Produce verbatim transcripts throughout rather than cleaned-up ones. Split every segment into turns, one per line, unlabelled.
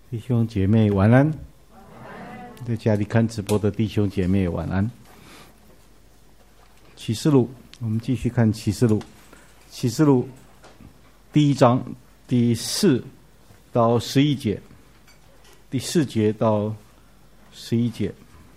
弟兄姐妹晚安，在家里看直播的弟兄姐妹晚安。启示录，我们继续看启示录。启示录第一章第四到十一节，第四节到十一节，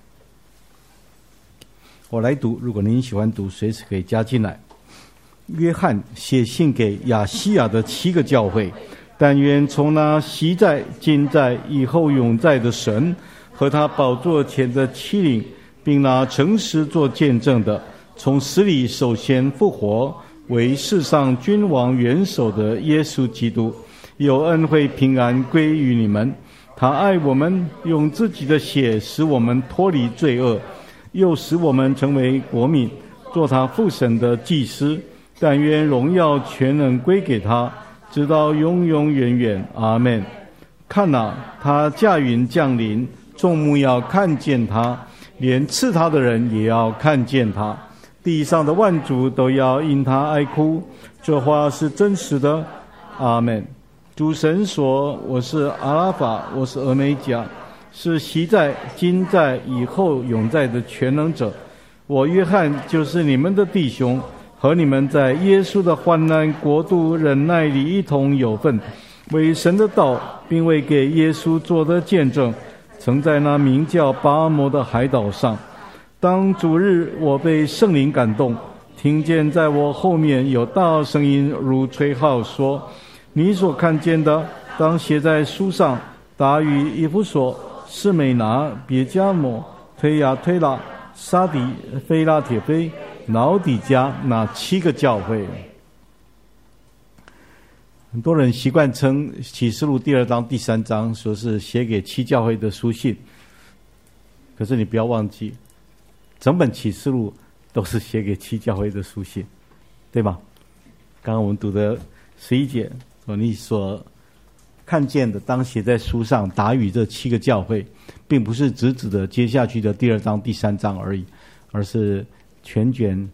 我来读。如果您喜欢读，随时可以加进来。约翰写信给亚细亚的七个教会。但愿从那昔在、今在、以后永在的神和他宝座前的七灵，并那诚实做见证的，从死里首先复活，为世上君王元首的耶稣基督，有恩惠平安归于你们。他爱我们，用自己的血使我们脱离罪恶，又使我们成为国民，做他父神的祭司。但愿荣耀全能归给他，直到永永远远，阿们。看哪，他驾云降临，众目要看见他，连刺他的人也要看见他，地上的万族都要因他哀哭。这话是真实的，阿们。主神说：我是阿拉法，我是俄梅甲，是昔在、今在、以后永在的全能者。我约翰就是你们的弟兄，和你们在耶稣的患难国度忍耐里一同有份，为神的道并为给耶稣做的见证，曾在那名叫巴摩的海岛上。当主日，我被圣灵感动，听见在我后面有大声音如吹号说：你所看见的当写在书上，达于以弗所、士美拿、别迦摩、推雅推拉、沙底、非拉铁非、老底嘉那七个教会。很多人习惯称启示录第二章第三章说是写给七教会的书信，可是你不要忘记，整本启示录都是写给七教会的书信，对吧？刚刚我们读的十一节说，你所看见的当写在书上，达于这七个教会，并不是只指的接下去的第二章第三章而已，而是全卷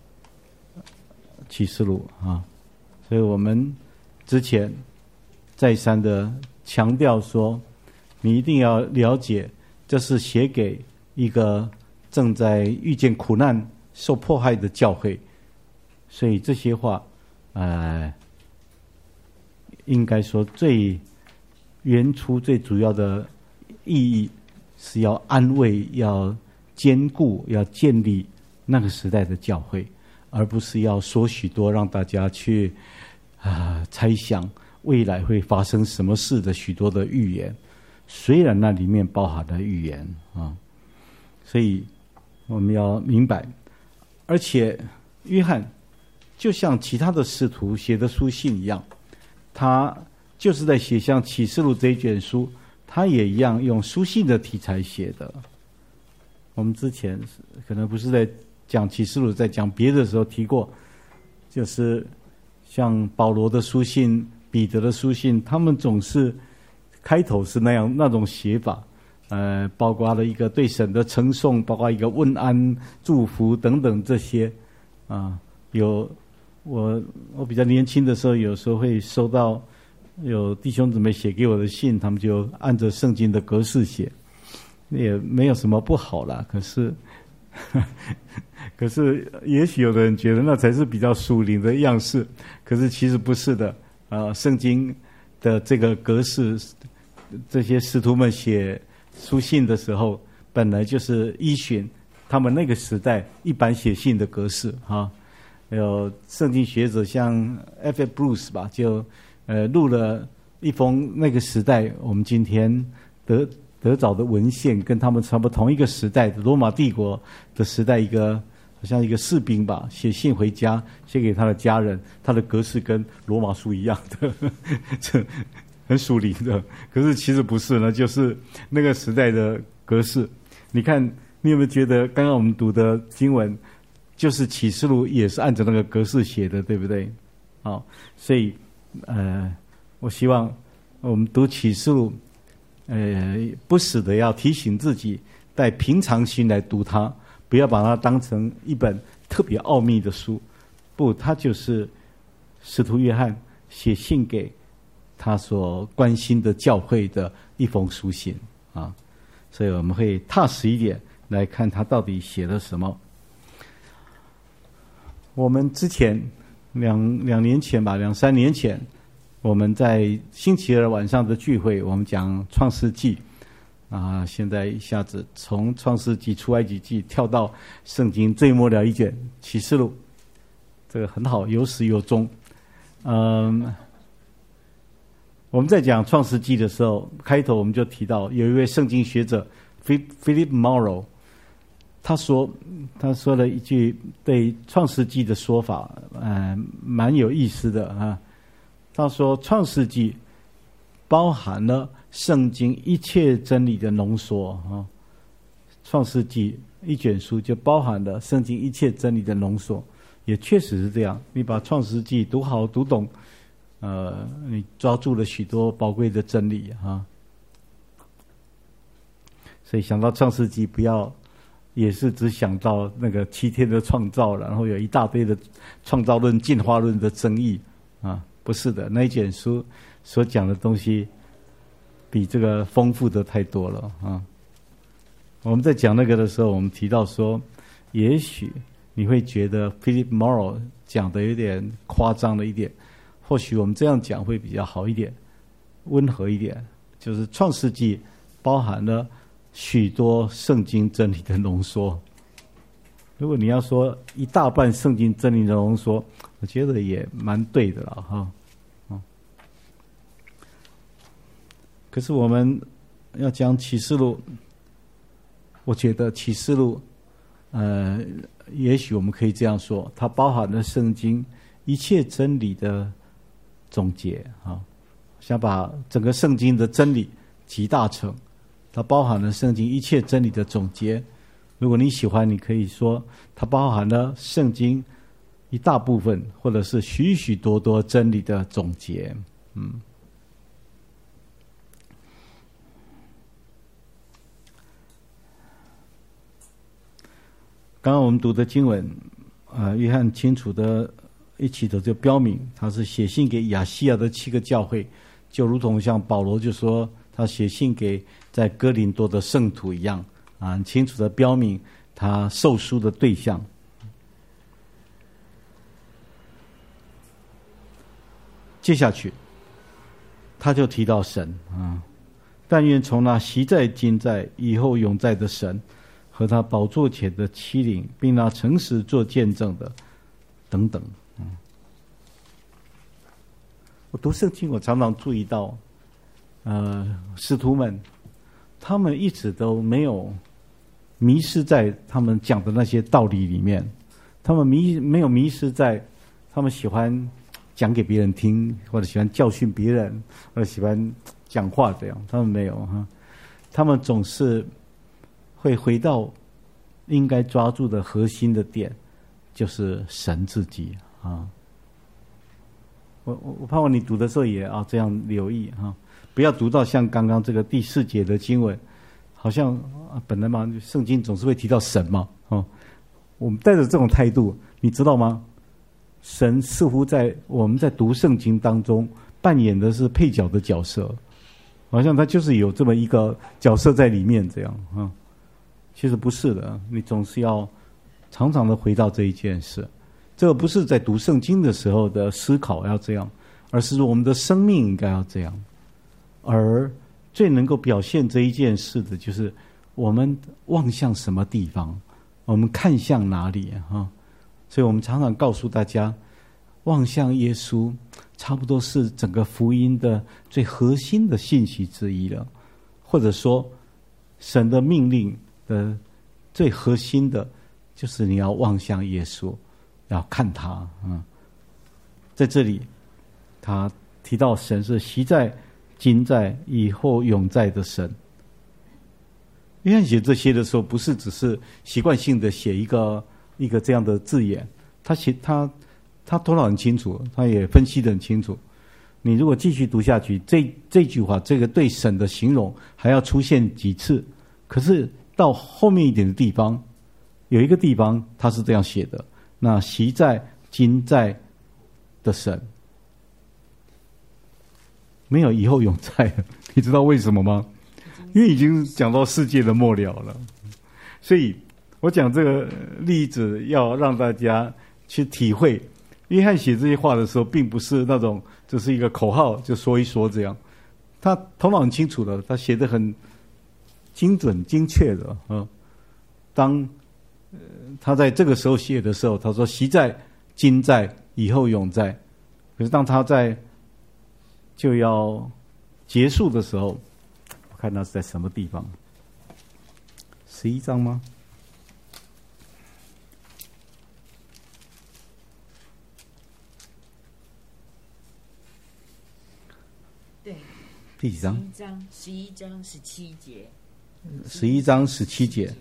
启示录啊。所以我们之前再三的强调说，你一定要了解，这是写给一个正在遇见苦难、受迫害的教会。所以这些话，呃，应该说最原初、最主要的意义是要安慰、要坚固、要建立那个时代的教会，而不是要说许多让大家去啊、呃、猜想未来会发生什么事的许多的预言。虽然那里面包含了预言啊，所以我们要明白，而且约翰就像其他的使徒写的书信一样，他就是在写像启示录这一卷书，他也一样用书信的题材写的。我们之前可能不是在讲启示录，在讲别的时候提过，就是像保罗的书信、彼得的书信，他们总是开头是那样那种写法，呃，包括了一个对神的称颂，包括一个问安、祝福等等这些啊。有我我比较年轻的时候，有时候会收到有弟兄姊妹写给我的信，他们就按着圣经的格式写。也没有什么不好啦，可是可是也许有的人觉得那才是比较属灵的样式，可是其实不是的啊、呃。圣经的这个格式，这些使徒们写书信的时候，本来就是依循他们那个时代一般写信的格式哈。有圣经学者像 F F Bruce 吧，就呃录了一封那个时代我们今天得得找的文献，跟他们差不多同一个时代的罗马帝国的时代，一个好像一个士兵吧，写信回家，写给他的家人，他的格式跟罗马书一样的，这很属灵的。可是其实不是呢，就是那个时代的格式。你看，你有没有觉得刚刚我们读的经文，就是启示录也是按照那个格式写的，对不对？好，所以呃，我希望我们读启示录。呃，不时的要提醒自己，带平常心来读它，不要把它当成一本特别奥秘的书。不，它就是使徒约翰写信给他所关心的教会的一封书信啊，所以我们会踏实一点来看他到底写了什么。我们之前两两年前吧，两三年前，我们在星期二晚上的聚会，我们讲创世纪啊，现在一下子从创世纪、出埃及记跳到圣经最末了一卷启示录，这个很好，有始有终。嗯，我们在讲创世纪的时候，开头我们就提到有一位圣经学者 Philip Morrow， 他说他说了一句对创世纪的说法，呃，蛮有意思的啊。他说创世纪包含了圣经一切真理的浓缩啊，创世纪一卷书就包含了圣经一切真理的浓缩，也确实是这样。你把创世纪读好读懂，呃，你抓住了许多宝贵的真理啊。所以想到创世纪，不要也是只想到那个七天的创造，然后有一大堆的创造论、进化论的争议啊，不是的，那一卷书所讲的东西比这个丰富的太多了啊。我们在讲那个的时候，我们提到说，也许你会觉得 Philip Morrow 讲的有点夸张了一点，或许我们这样讲会比较好一点，温和一点，就是创世纪包含了许多圣经真理的浓缩。如果你要说一大半圣经真理的浓缩，我觉得也蛮对的了哈。可是我们要讲启示录，我觉得启示录，呃，也许我们可以这样说，它包含了圣经一切真理的总结啊，想把整个圣经的真理集大成，它包含了圣经一切真理的总结。如果你喜欢，你可以说它包含了圣经一大部分，或者是许许多多真理的总结。嗯。刚刚我们读的经文，呃，约翰清楚的一起的就标明，他是写信给亚细亚的七个教会，就如同像保罗就说他写信给在哥林多的圣徒一样，啊，很清楚的标明他受书的对象。接下去，他就提到神啊，但愿从那昔在、今在、以后永在的神。和他宝座前的欺凌，并拿诚实做见证的，等等。嗯，我读圣经，我常常注意到，呃，使徒们，他们一直都没有迷失在他们讲的那些道理里面，他们迷没有迷失在他们喜欢讲给别人听，或者喜欢教训别人，或者喜欢讲话这样，他们没有哈，他们总是会回到应该抓住的核心的点，就是神自己啊。我我我盼望你读的时候也要这样留意哈，不要读到像刚刚这个第四节的经文，好像啊本来嘛，圣经总是会提到神嘛，哦，我们带着这种态度，你知道吗？神似乎在我们在读圣经当中扮演的是配角的角色，好像他就是有这么一个角色在里面这样啊。其实不是的，你总是要常常的回到这一件事。这个不是在读圣经的时候的思考要这样，而是我们的生命应该要这样。而最能够表现这一件事的，就是我们望向什么地方，我们看向哪里啊？所以我们常常告诉大家，望向耶稣，差不多是整个福音的最核心的信息之一了，或者说，神的命令的最核心的，就是你要望向耶稣，要看他。嗯，在这里，他提到神是昔在、今在、以后永在的神。约翰写这些的时候，不是只是习惯性的写一个一个这样的字眼，他写他他头脑很清楚，他也分析得很清楚。你如果继续读下去，这这句话，这个对神的形容还要出现几次，可是到后面一点的地方，有一个地方他是这样写的：那昔在、今在的神，没有以后永在， 你知道为什么吗？因为已经讲到世界的末了了。所以我讲这个例子要让大家去体会，约翰写这些话的时候并不是那种只是一个口号就说一说这样，他头脑很清楚的，他写得很精准精确的啊。当、呃、他在这个时候写的时候，他说昔在今在以后永在，可是当他在就要结束的时候，我看他是在什么地方，十一章吗？
对，
第几章？
十一章，十一章十七节。
十一章十七节，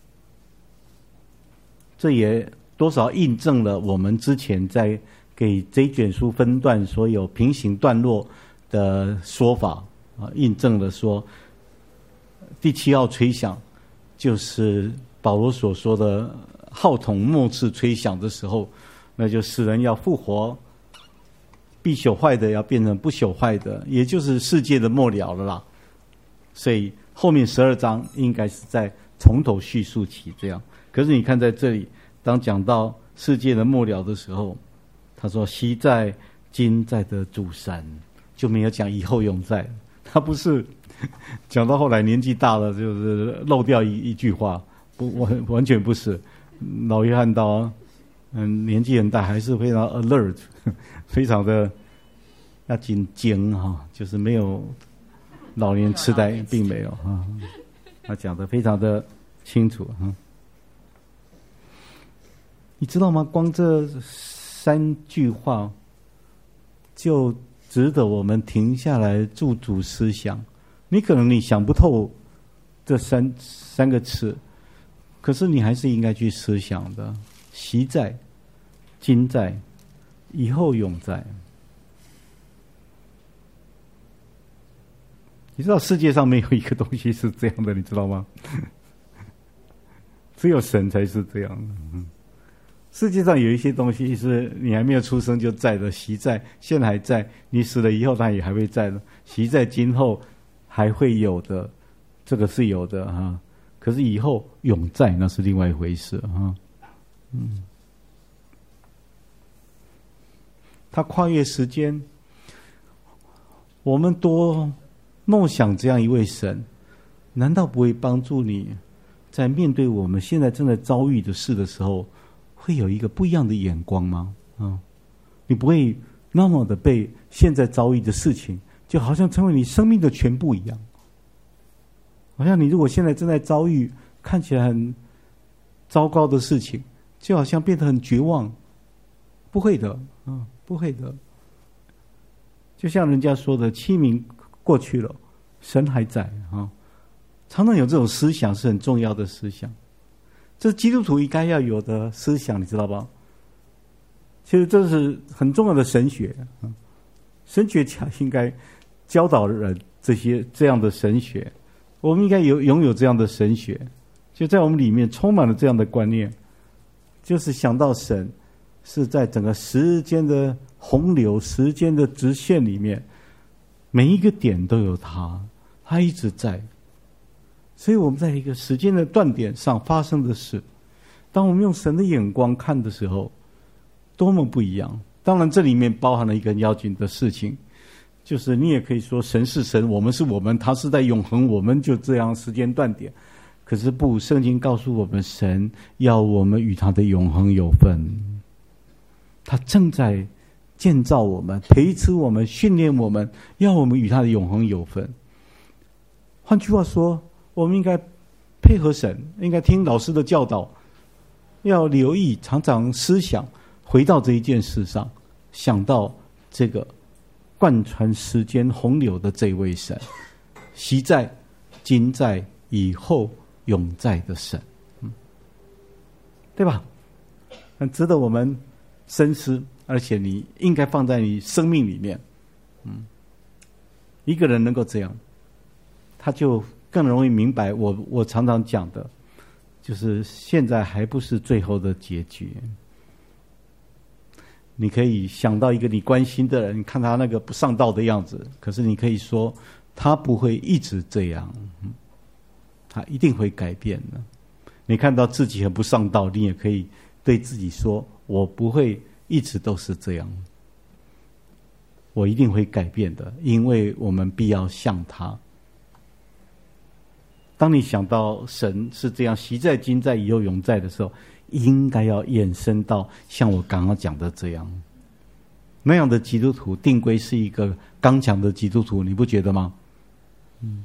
这也多少印证了我们之前在给这卷书分段所有平行段落的说法啊，印证了说第七号吹响就是保罗所说的号筒末次吹响的时候，那就使人要复活，必朽坏的要变成不朽坏的，也就是世界的末了了啦。所以后面十二章应该是在从头叙述起这样。可是你看在这里，当讲到世界的末了的时候，他说昔在今在的主神，就没有讲以后永在。他不是讲到后来年纪大了就是漏掉一一句话，不完完全不是。老约翰到嗯年纪很大还是非常 alert， 非常的要紧精哈，就是没有老年痴呆，并没有哈。他讲得非常的清楚哈。你知道吗？光这三句话就值得我们停下来驻足思想。你可能你想不透这三三个词，可是你还是应该去思想的。昔在、今在、以后永在。你知道世界上没有一个东西是这样的，你知道吗？只有神才是这样的。世界上有一些东西是你还没有出生就在的，昔在，现在还在，你死了以后它也还会在的，昔在今后还会有的，这个是有的哈。可是以后永在那是另外一回事哈。嗯，它跨越时间，我们多梦想这样一位神，难道不会帮助你在面对我们现在正在遭遇的事的时候，会有一个不一样的眼光吗？啊，你不会那么的被现在遭遇的事情，就好像成为你生命的全部一样。好像你如果现在正在遭遇看起来很糟糕的事情，就好像变得很绝望。不会的，啊，不会的。就像人家说的，清明过去了，神还在啊。常常有这种思想是很重要的思想，这是基督徒应该要有的思想，你知道吧？其实这是很重要的神学，神学家应该教导人这些这样的神学。我们应该有拥有这样的神学，就在我们里面充满了这样的观念，就是想到神是在整个时间的洪流、时间的直线里面，每一个点都有他，他一直在。所以我们在一个时间的断点上发生的事，当我们用神的眼光看的时候，多么不一样。当然这里面包含了一个很要紧的事情，就是你也可以说神是神，我们是我们，他是在永恒，我们就这样时间断点。可是不，圣经告诉我们，神要我们与他的永恒有份，他正在建造我们，培植我们，训练我们，要我们与他的永恒有份。换句话说，我们应该配合神，应该听老师的教导，要留意，常常思想回到这一件事上，想到这个贯穿时间洪流的这位神，昔在、今在、以后永在的神，嗯，对吧？很值得我们深思，而且你应该放在你生命里面。嗯，一个人能够这样，他就更容易明白我我常常讲的，就是现在还不是最后的结局。你可以想到一个你关心的人，你看他那个不上道的样子，可是你可以说他不会一直这样，他一定会改变的。你看到自己很不上道，你也可以对自己说：我不会一直都是这样，我一定会改变的，因为我们必要像他。当你想到神是这样，昔在今在以后永在的时候，应该要延伸到像我刚刚讲的这样，那样的基督徒定规是一个刚强的基督徒，你不觉得吗？嗯，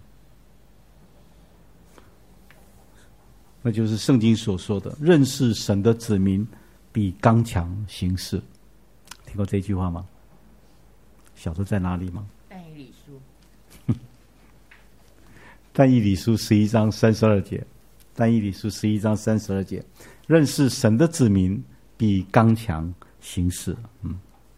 那就是圣经所说的，认识神的子民比刚强行事。听过这句话吗？晓得在哪里吗？
但以理书。
但以理书十一章三十二节，但以理书十一章三十二节，认识神的子民比刚强行事。嗯。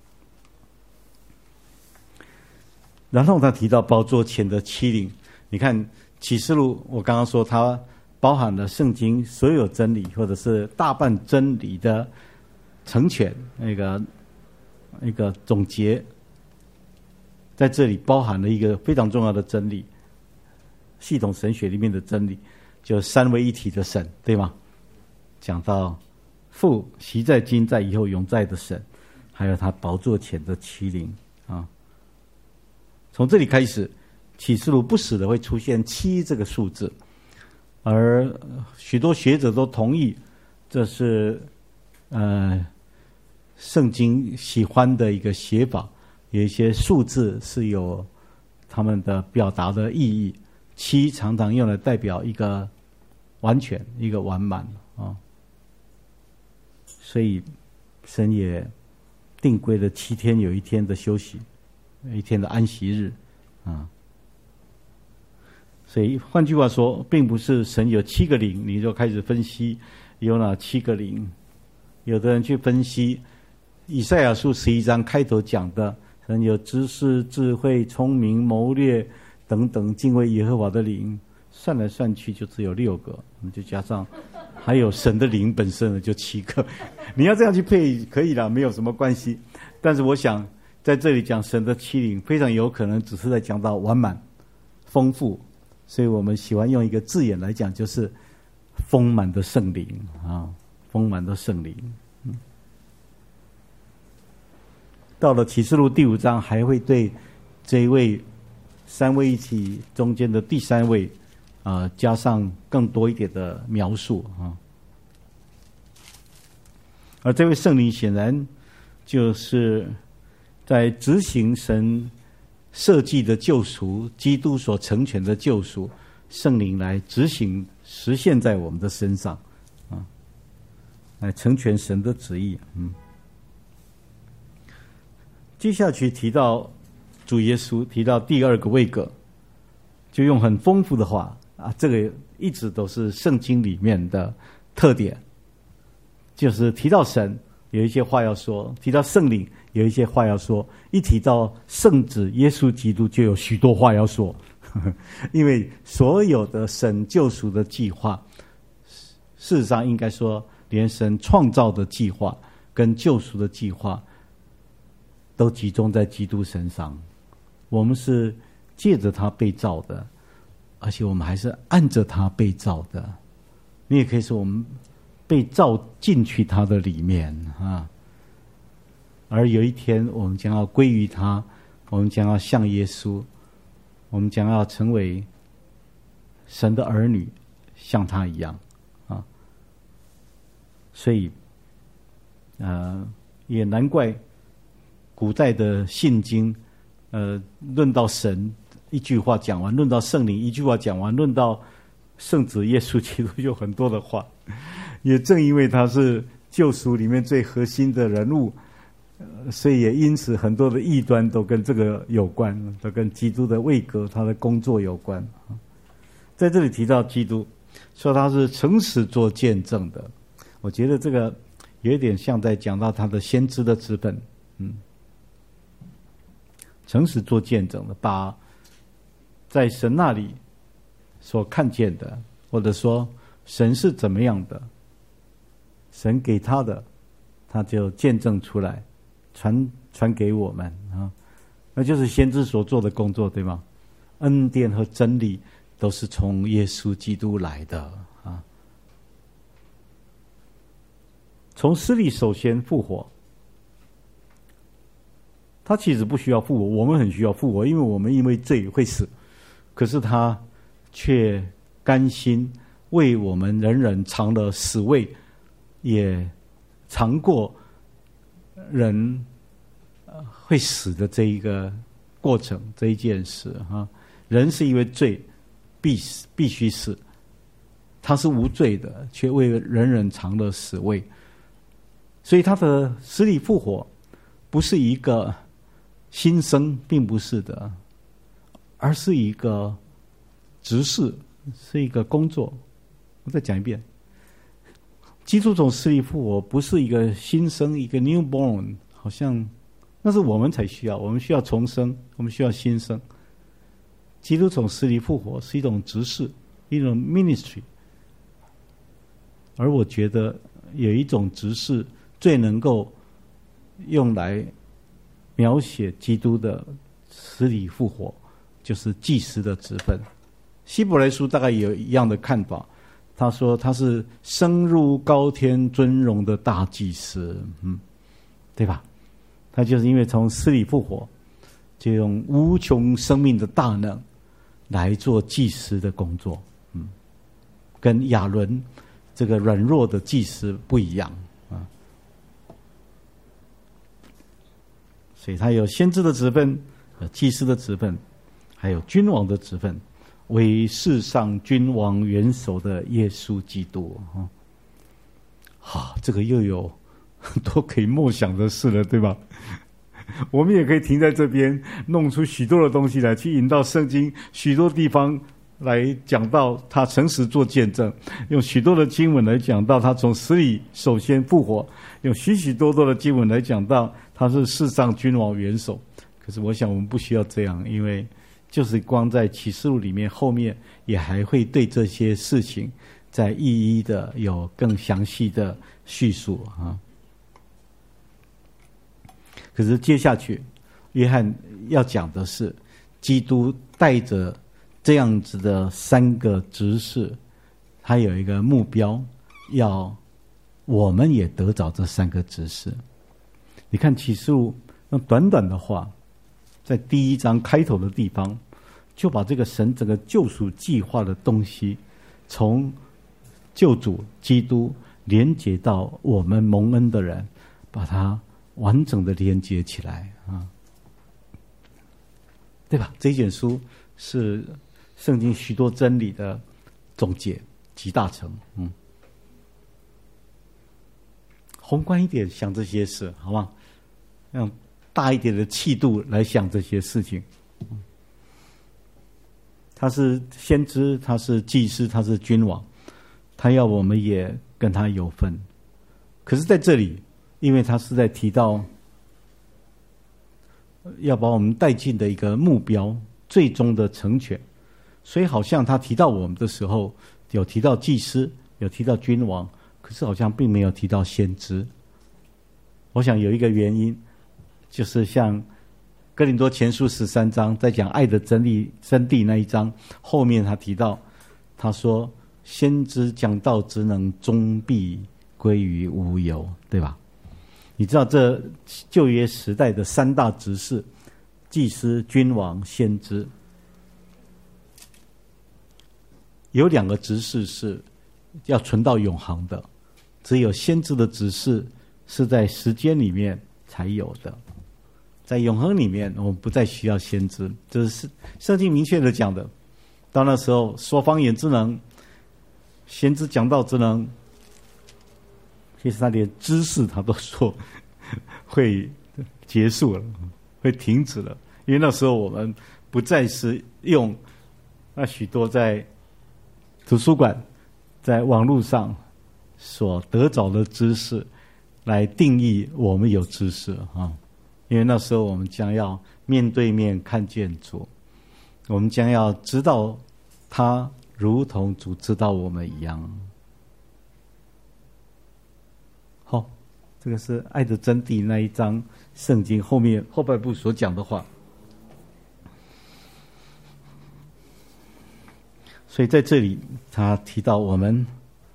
然后他提到宝座前的欺凌，你看启示录，我刚刚说它包含了圣经所有真理，或者是大半真理的成全，那个一个总结，在这里包含了一个非常重要的真理。系统神学里面的真理，就三位一体的神，对吗？讲到父昔在今在以后永在的神，还有他宝座前的欺凌啊。从这里开始，启示录不时的会出现七这个数字，而许多学者都同意，这是呃圣经喜欢的一个写法。有一些数字是有他们的表达的意义。七常常用来代表一个完全、一个完满啊，所以神也定规了七天，有一天的休息，一天的安息日啊。所以换句话说，并不是神有七个灵，你就开始分析有哪七个灵。有的人去分析以赛亚书十一章开头讲的，神有知识、智慧、聪明、谋略等等敬畏耶和华的灵，算来算去就只有六个，我们就加上还有神的灵本身的就七个。你要这样去配可以啦，没有什么关系。但是我想在这里讲神的七灵，非常有可能只是在讲到完满、丰富，所以我们喜欢用一个字眼来讲，就是丰满的圣灵啊，丰满的圣灵。嗯，到了启示录第五章，还会对这一位三位一体中间的第三位，啊、呃，加上更多一点的描述啊。而这位圣灵显然就是在执行神设计的救赎，基督所成全的救赎，圣灵来执行实现在我们的身上啊，来成全神的旨意。嗯，接下去提到主耶稣，提到第二个位格，就用很丰富的话啊，这个一直都是圣经里面的特点，就是提到神有一些话要说，提到圣灵有一些话要说，一提到圣子耶稣基督就有许多话要说。因为所有的神救赎的计划，事实上应该说连神创造的计划跟救赎的计划都集中在基督身上。我们是借着他被造的，而且我们还是按着他被造的。你也可以说我们被造进去他的里面啊。而有一天我们将要归于他，我们将要像耶稣，我们将要成为神的儿女，像他一样啊。所以呃也难怪古代的信经，呃，论到神一句话讲完，论到圣灵一句话讲完，论到圣子耶稣基督有很多的话。也正因为他是救赎里面最核心的人物，呃、所以也因此很多的异端都跟这个有关，都跟基督的位格、他的工作有关。在这里提到基督，说他是诚实做见证的，我觉得这个有一点像在讲到他的先知的职分。嗯，诚实做见证的，把在神那里所看见的，或者说神是怎么样的，神给他的，他就见证出来，传传给我们啊，那就是先知所做的工作，对吗？ 恩典和真理都是从耶稣基督来的啊。从死里首先复活，他其实不需要复活，我们很需要复活，因为我们因为罪会死，可是他却甘心为我们人人尝了死味，也尝过人会死的这一个过程，这一件事哈。人是因为罪必死，必须死，他是无罪的，却为人人尝了死味。所以他的死里复活不是一个新生，并不是的，而是一个执事，是一个工作。我再讲一遍，基督从死里复活不是一个新生，一个 newborn， 好像那是我们才需要，我们需要重生，我们需要新生。基督从死里复活是一种执事，一种 ministry。而我觉得有一种执事最能够用来描写基督的死里复活，就是祭司的职分。希伯来书大概有一样的看法，他说他是升入高天尊荣的大祭司，嗯，对吧？他就是因为从死里复活，就用无穷生命的大能来做祭司的工作，嗯，跟亚伦这个软弱的祭司不一样啊。所以他有先知的职分，有祭司的职分，还有君王的职分，为世上君王元首的耶稣基督啊。好，这个又有很多可以默想的事了，对吧？我们也可以停在这边，弄出许多的东西来，去引到圣经许多地方来讲到他诚实做见证，用许多的经文来讲到他从死里首先复活，用许许多多的经文来讲到他是世上君王元首。可是我想我们不需要这样，因为就是光在启示录里面后面也还会对这些事情再一一的有更详细的叙述啊。可是接下去约翰要讲的是基督带着这样子的三个执事，他有一个目标，要我们也得着这三个执事。你看启示录用短短的话，在第一章开头的地方就把这个神整个救赎计划的东西，从救主基督连接到我们蒙恩的人，把它完整的连接起来啊，对吧？这一卷书是圣经许多真理的总结集大成。嗯，宏观一点想这些事，好吗？用大一点的气度来想这些事情。他是先知，他是祭司，他是君王，他要我们也跟他有份。可是在这里，因为他是在提到要把我们带进的一个目标，最终的成全，所以好像他提到我们的时候，有提到祭司，有提到君王，可是好像并没有提到先知。我想有一个原因，就是像哥林多前书十三章在讲爱的真理真谛那一章后面，他提到，他说先知讲道之能终必归于无有，对吧？你知道这旧约时代的三大执事，祭司、君王、先知，有两个执事是要存到永恒的，只有先知的执事是在时间里面才有的，在永恒里面我们不再需要先知，这是圣经明确的讲的。到那时候说方言之能，先知讲道之能，其实他连知识他都说会结束了，会停止了，因为那时候我们不再是用那许多在图书馆、在网络上所得着的知识来定义我们有知识啊，因为那时候我们将要面对面看见主，我们将要知道他如同主知道我们一样。好，这个是爱的真谛那一章圣经后面后半部所讲的话。 所以在这里他提到我们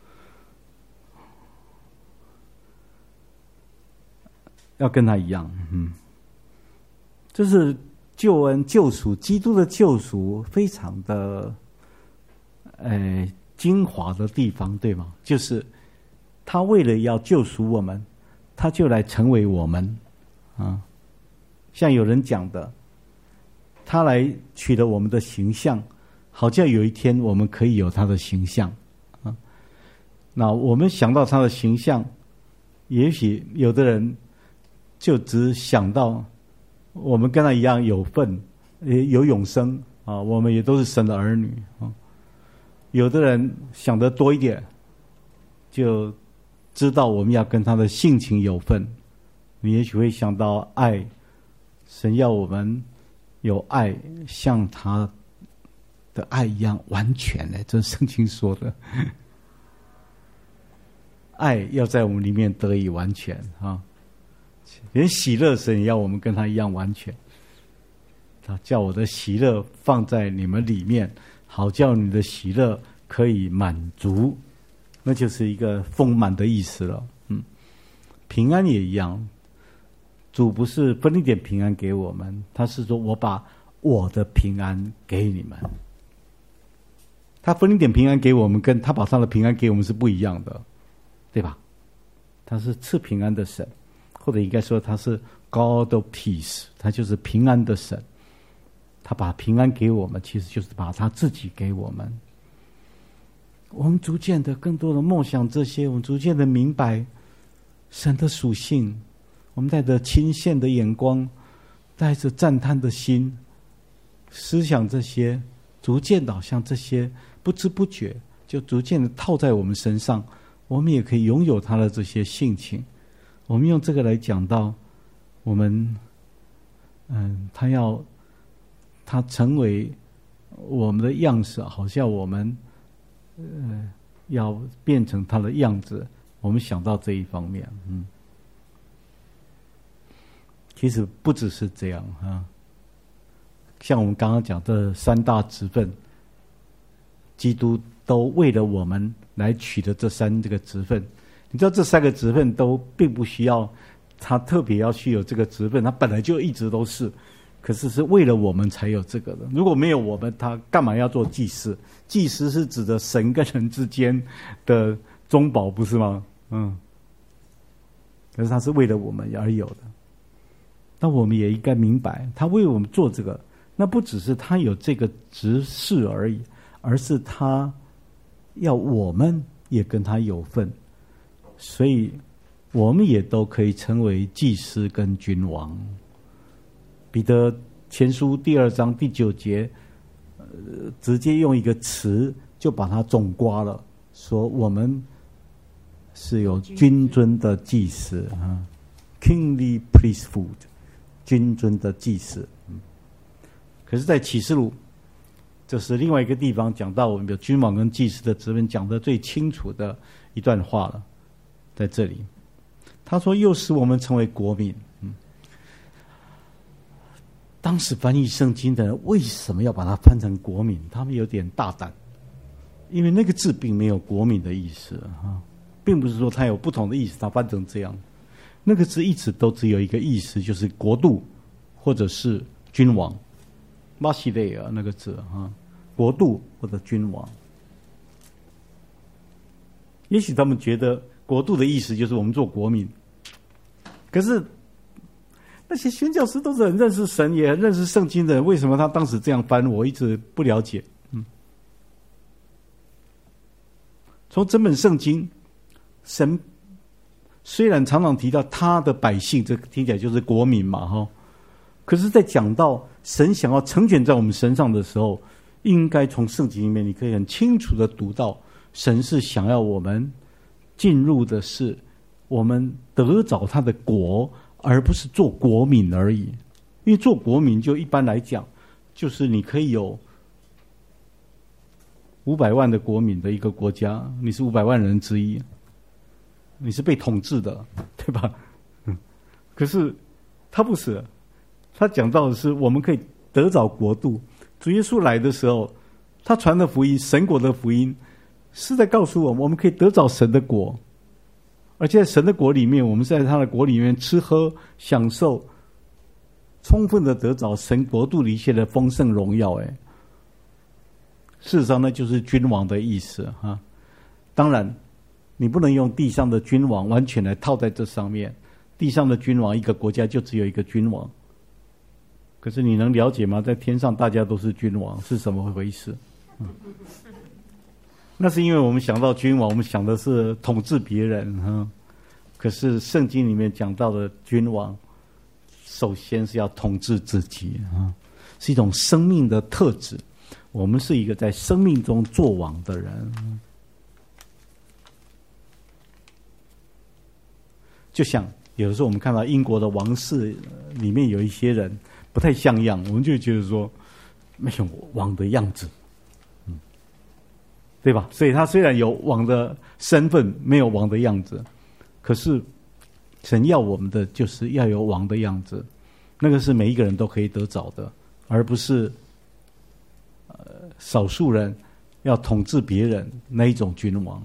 要跟他一样，嗯，这是救恩救赎，基督的救赎非常的呃精华的地方，对吗？就是他为了要救赎我们，他就来成为我们啊。像有人讲的，他来取了我们的形象，好像有一天我们可以有他的形象啊。那我们想到他的形象，也许有的人就只想到我们跟他一样有份，有永生啊，我们也都是神的儿女啊。有的人想得多一点，就知道我们要跟他的性情有份。你也许会想到爱，神要我们有爱，像他的爱一样完全呢，这是圣经说的。爱要在我们里面得以完全啊，连喜乐神也要我们跟他一样完全。他叫我的喜乐放在你们里面，好叫你的喜乐可以满足，那就是一个丰满的意思了。嗯，平安也一样，主不是分一点平安给我们，他是说我把我的平安给你们。他分一点平安给我们，跟他把他的平安给我们是不一样的，对吧？他是赐平安的神，或者应该说他是 God of Peace， 他就是平安的神。他把平安给我们，其实就是把他自己给我们。我们逐渐的更多的默想这些，我们逐渐的明白神的属性，我们带着钦羡的眼光，带着赞叹的心思想这些，逐渐的好像这些不知不觉就逐渐的套在我们身上，我们也可以拥有他的这些性情。我们用这个来讲到我们嗯，他要他成为我们的样式，好像我们呃要变成他的样子，我们想到这一方面。嗯，其实不只是这样啊，像我们刚刚讲的三大职分，基督都为了我们来取的这三这个职分。你知道这三个职分都并不需要他特别要去有这个职分，他本来就一直都是，可是是为了我们才有这个的。如果没有我们，他干嘛要做祭司？祭司是指的神跟人之间的中保，不是吗？嗯，可是他是为了我们而有的。那我们也应该明白，他为我们做这个，那不只是他有这个职事而已，而是他要我们也跟他有份，所以我们也都可以成为祭司跟君王。彼得前书第二章第九节，呃，直接用一个词就把它总括了，说我们是有君尊的祭司啊 ，kingly priesthood， 君尊的祭司。嗯，可是，在启示录，这是另外一个地方讲到我们有君王跟祭司的职分，讲得最清楚的一段话了。在这里，他说：“又使我们成为国民。”嗯，当时翻译圣经的人为什么要把它翻成国民？他们有点大胆，因为那个字并没有国民的意思啊，并不是说它有不同的意思，它翻成这样。那个字一直都只有一个意思，就是国度或者是君王。巴西雷尔那个字啊，国度或者君王。也许他们觉得国度的意思就是我们做国民，可是那些宣教师都是很认识神也很认识圣经的人，为什么他当时这样翻，我一直不了解。嗯，从整本圣经，神虽然常常提到他的百姓，这听起来就是国民嘛，哈。可是，在讲到神想要成全在我们身上的时候，应该从圣经里面，你可以很清楚的读到，神是想要我们进入的是我们得着他的国，而不是做国民而已。因为做国民就一般来讲，就是你可以有五百万的国民的一个国家，你是五百万人之一，你是被统治的，对吧？可是他不是。他讲到的是，我们可以得着国度。主耶稣来的时候， 他传的福音，神国的福音，是在告诉我们，我们可以得着神的国，而且在神的国里面，我们在他的国里面吃喝享受，充分的得着神国度里一些的丰盛荣耀。哎，事实上呢，就是君王的意思哈、啊。当然，你不能用地上的君王完全来套在这上面。地上的君王，一个国家就只有一个君王。可是你能了解吗？在天上大家都是君王，是什么回事？嗯、那是因为我们想到君王，我们想的是统治别人哈、嗯。可是圣经里面讲到的君王，首先是要统治自己啊、嗯，是一种生命的特质。我们是一个在生命中作王的人。就像有的时候我们看到英国的王室里面有一些人不太像样，我们就觉得说没有王的样子，嗯，对吧？所以他虽然有王的身份，没有王的样子，可是神要我们的就是要有王的样子，那个是每一个人都可以得着的，而不是呃少数人要统治别人那一种君王。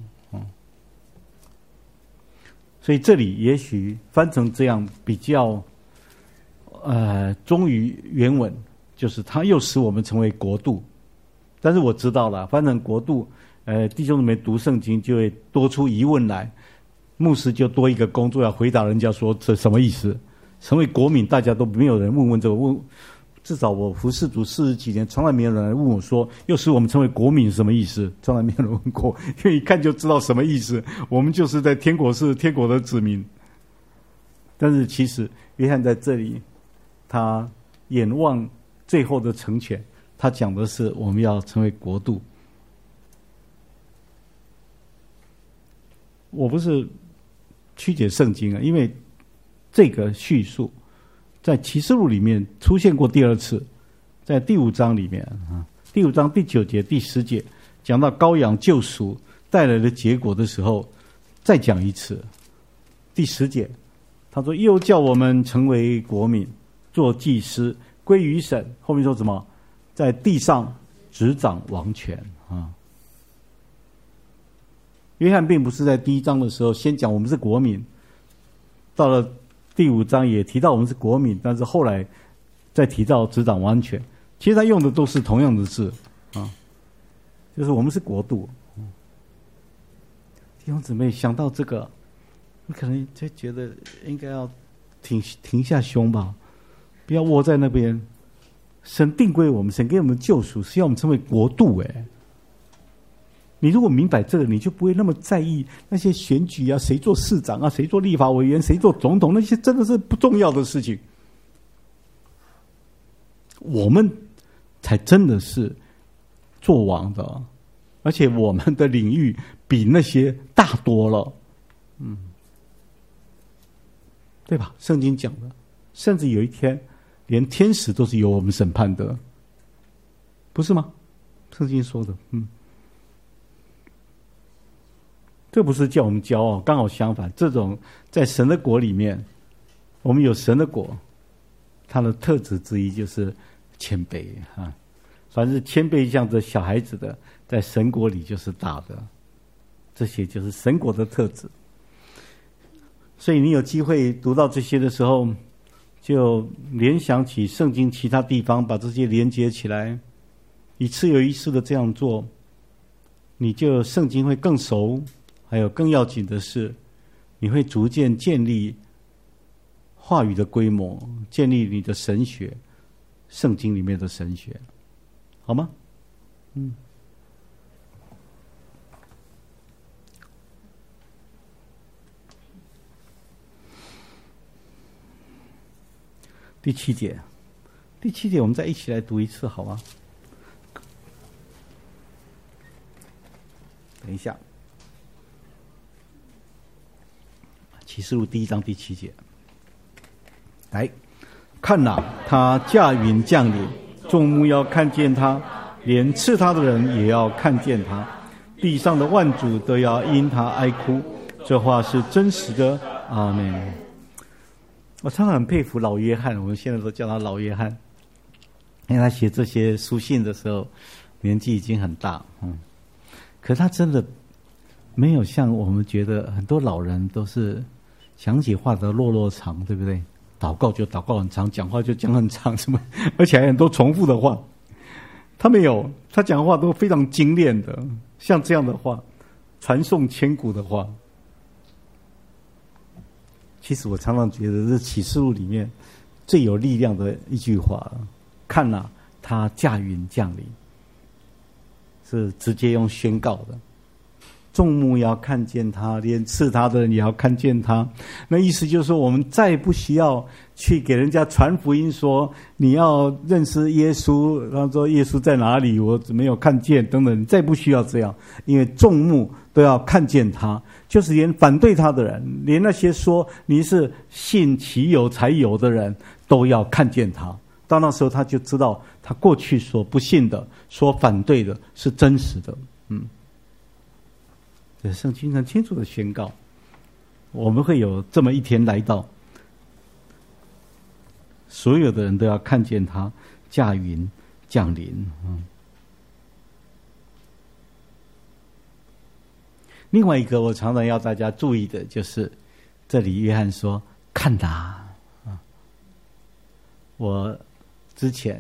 所以这里也许翻成这样比较，呃，忠于原文，就是他又使我们成为国度。但是我知道了，翻成国度，呃，弟兄们读圣经就会多出疑问来，牧师就多一个工作要回答人家说这什么意思？成为国民，大家都没有人问问这个问。至少我服侍主四十几年，从来没有人来问我说，又使我们成为国民什么意思？从来没有人问过，因为一看就知道什么意思。我们就是在天国是天国的子民。但是其实约翰在这里，他眼望最后的成全，他讲的是我们要成为国度。我不是曲解圣经啊，因为这个叙述在启示录里面出现过第二次，在第五章里面啊，第五章第九节、第十节讲到羔羊救赎带来的结果的时候，再讲一次。第十节，他说：“又叫我们成为国民，做祭司，归于神。”后面说什么？在地上执掌王权啊。约翰并不是在第一章的时候先讲我们是国民，到了第五章也提到我们是国民，但是后来再提到执掌王权，其实他用的都是同样的字啊，就是我们是国度。弟兄姊妹想到这个，你可能就觉得应该要停停下胸吧，不要窝在那边。神定归我们，神给我们救赎，是要我们成为国度。哎，你如果明白这个，你就不会那么在意那些选举啊，谁做市长啊，谁做立法委员，谁做总统，那些真的是不重要的事情。我们才真的是做王的，而且我们的领域比那些大多了，嗯，对吧？圣经讲的，甚至有一天连天使都是由我们审判的，不是吗？圣经说的，嗯。这不是叫我们骄傲，刚好相反，这种在神的国里面，我们有神的国，它的特质之一就是谦卑啊。凡是谦卑像这小孩子的，在神国里就是大的，这些就是神国的特质。所以你有机会读到这些的时候，就联想起圣经其他地方，把这些连接起来，一次又一次的这样做，你就圣经会更熟。还有更要紧的是，你会逐渐建立话语的规模，建立你的神学，圣经里面的神学，好吗？嗯。第七节，第七节我们再一起来读一次，好吗？等一下。启示录第一章第七节，来看哪、啊，他驾云降临，众目要看见他，连刺他的人也要看见他，地上的万族都要因他哀哭。这话是真实的，阿们。我常常很佩服老约翰，我们现在都叫他老约翰，因为他写这些书信的时候， 年纪已经很大，嗯，可是他真的没有像我们觉得很多老人都是讲起话的落落长，对不对？祷告就祷告很长，讲话就讲很长，什么，而且还很多重复的话。他没有，他讲话都非常精炼的，像这样的话，传颂千古的话。其实我常常觉得，这启示录里面最有力量的一句话，看啊，他驾云降临，是直接用宣告的。众目要看见他，连刺他的人也要看见他。那意思就是说，我们再不需要去给人家传福音，说你要认识耶稣，然后说耶稣在哪里，我没有看见等等，再不需要这样，因为众目都要看见他。就是连反对他的人，连那些说你是信其有才有的人，都要看见他。到那时候，他就知道他过去所不信的、所反对的是真实的。嗯。圣经很清楚的宣告，我们会有这么一天来到，所有的人都要看见他驾云降临。嗯，另外一个我常常要大家注意的就是，这里约翰说：“看哪！”啊，我之前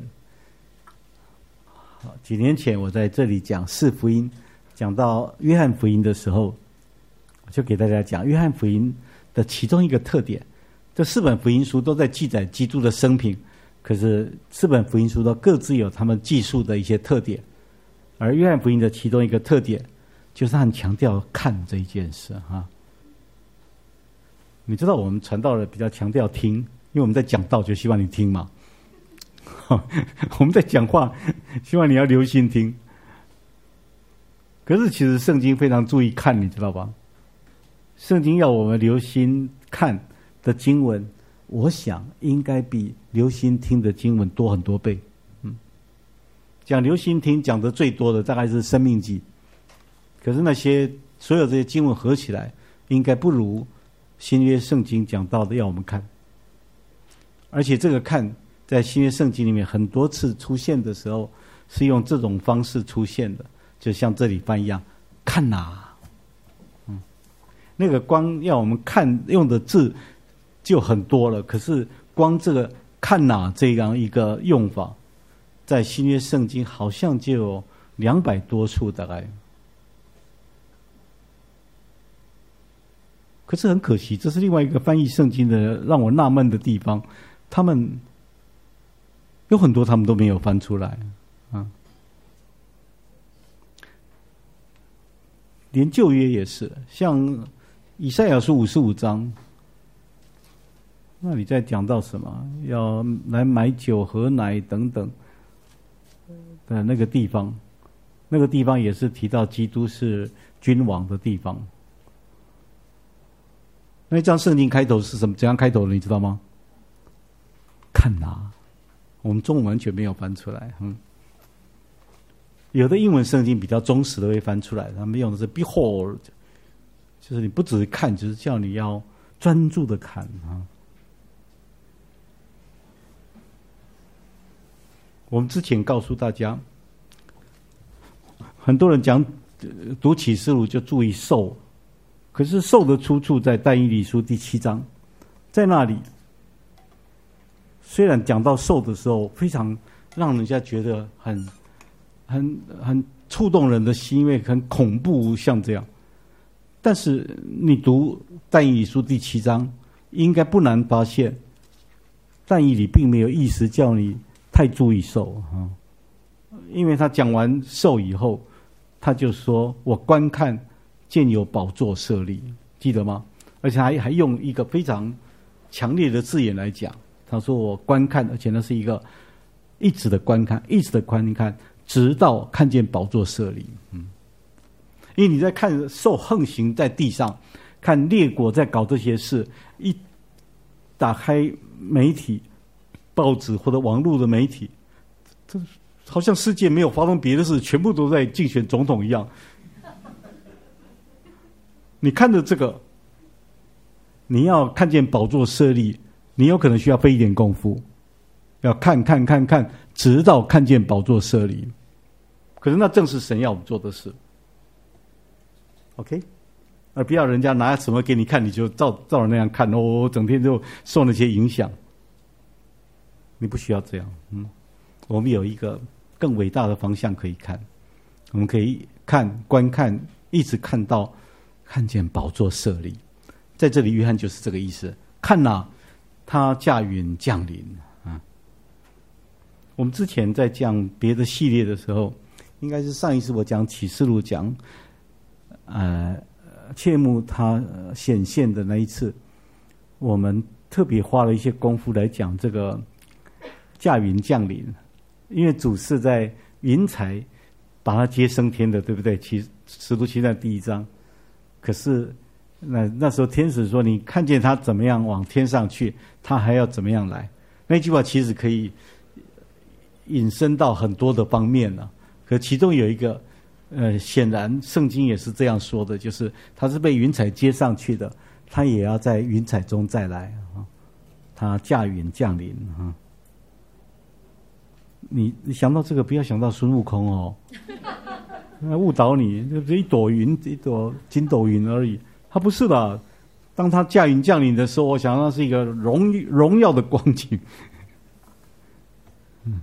几年前我在这里讲四福音。讲到约翰福音的时候，我就给大家讲约翰福音的其中一个特点。这四本福音书都在记载基督的生平，可是四本福音书都各自有他们记述的一些特点。而约翰福音的其中一个特点，就是他很强调看这一件事哈。你知道我们传道人比较强调听，因为我们在讲道就希望你听嘛。我们在讲话，希望你要留心听。可是其实圣经非常注意看，你知道吧？圣经要我们留心看的经文，我想应该比留心听的经文多很多倍。嗯，讲留心听讲的最多的大概是申命记，可是那些所有这些经文合起来，应该不如新约圣经讲到的要我们看。而且这个看在新约圣经里面很多次出现的时候，是用这种方式出现的。就像这里翻一样，看哪、啊，嗯，那个光要我们看用的字就很多了，可是光这个看哪、啊、这样一个用法，在新约圣经好像就有两百多处大概。可是很可惜，这是另外一个翻译圣经的让我纳闷的地方，他们有很多他们都没有翻出来啊。连旧约也是，像以赛亚书五十五章，那你在讲到什么？要来买酒和奶等等的那个地方，那个地方也是提到基督是君王的地方。那一章圣经开头是什么？怎样开头的？你知道吗？看哪，我们中文完全没有翻出来。嗯。有的英文圣经比较忠实的会翻出来，他们用的是 behold， 就是你不只是看，就是叫你要专注的看啊。我们之前告诉大家，很多人讲读启示录就注意兽，可是兽的出处在但以理书第七章，在那里虽然讲到兽的时候，非常让人家觉得很。很很触动人的心，因为很恐怖，像这样。但是你读但以理书第七章，应该不难发现，但以理并没有意思叫你太注意兽啊，因为他讲完兽以后，他就说我观看见有宝座设立，记得吗？而且还还用一个非常强烈的字眼来讲，他说我观看，而且那是一个一直的观看，一直的观看。直到看见宝座设立，嗯，因为你在看兽横行在地上，看列国在搞这些事，一打开媒体、报纸或者网络的媒体，这好像世界没有发生别的事，全部都在竞选总统一样。你看着这个，你要看见宝座设立，你有可能需要费一点功夫。要看看看看，直到看见宝座设立。 可是那正是神要我们做的事。OK， 而不要人家拿什么给你看，你就照照着那样看哦，整天就受那些影响。你不需要这样，嗯，我们有一个更伟大的方向可以看，我们可以看观看，一直看到看见宝座设立。在这里，约翰就是这个意思。看哪、啊，他驾云降临啊！我们之前在讲别的系列的时候，应该是上一次我讲启示录讲。呃，切慕他显现的那一次，我们特别花了一些功夫来讲这个驾云降临，因为主是在云彩把他接升天的，对不对？启使徒行传第一章。可是那那时候天使说，你看见他怎么样往天上去，他还要怎么样来？那句话其实可以引申到很多的方面了、啊，可其中有一个。呃，显然圣经也是这样说的，就是他是被云彩接上去的，他也要在云彩中再来啊，他驾云降临啊。你你想到这个，不要想到孙悟空哦，误导你，就一朵云，一朵筋斗云而已。他不是的，当他驾云降临的时候，我想那是一个荣荣耀的光景。嗯，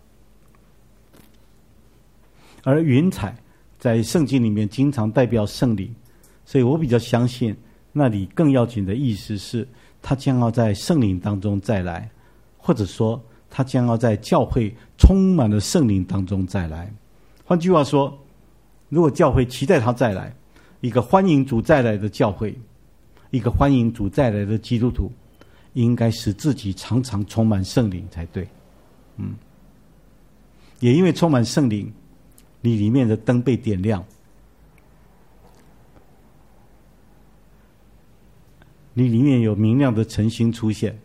而云彩。在圣经里面经常代表圣灵，所以我比较相信那里更要紧的意思是他将要在圣灵当中再来，或者说他将要在教会充满了圣灵当中再来。换句话说，如果教会期待他再来，一个欢迎主再来的教会，一个欢迎主再来的基督徒，应该使自己常常充满圣灵才对。嗯，也因为充满圣灵，你里面的灯被点亮，你里面有明亮的晨星出现，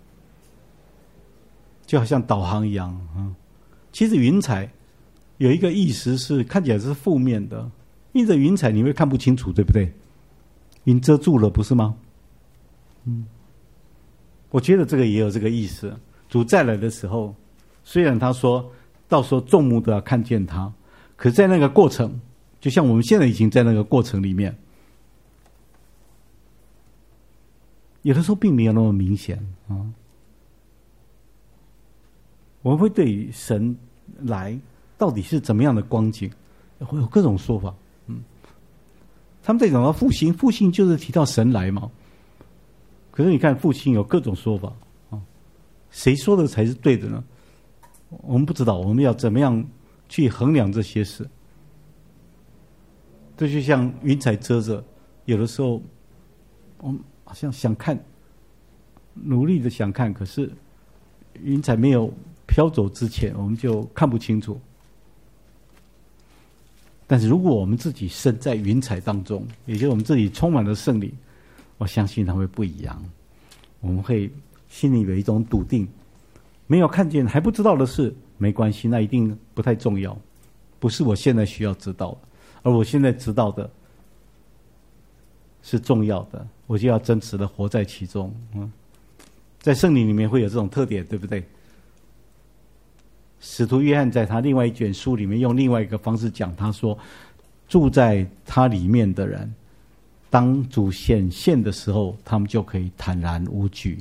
就好像导航一样啊。其实云彩有一个意思是看起来是负面的，因着云彩你会看不清楚，对不对？云遮住了，不是吗？嗯，我觉得这个也有这个意思。主再来的时候，虽然他说到时候众目都要看见他。可是在那个过程，就像我们现在已经在那个过程里面，有的时候并没有那么明显啊。我们会对于神来到底是怎么样的光景，会有各种说法。嗯，他们在讲到复兴，复兴就是提到神来嘛。可是你看复兴有各种说法啊，谁说的才是对的呢？我们不知道，我们要怎么样？去衡量这些事，这就像云彩遮着，有的时候我们好像想看，努力的想看，可是云彩没有飘走之前，我们就看不清楚。但是如果我们自己身在云彩当中，也就是我们自己充满了圣灵，我相信它会不一样。我们会心里有一种笃定，没有看见还不知道的事。没关系，那一定不太重要，不是我现在需要知道的，而我现在知道的是重要的，我就要真实的活在其中。嗯，在圣灵里面会有这种特点，对不对？使徒约翰在他另外一卷书里面用另外一个方式讲，他说，住在他里面的人，当主显现的时候，他们就可以坦然无惧。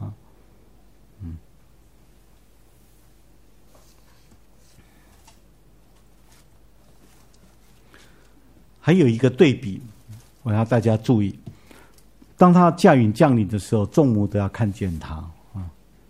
还有一个对比，我要大家注意，当他驾云降临的时候，众目都要看见他啊！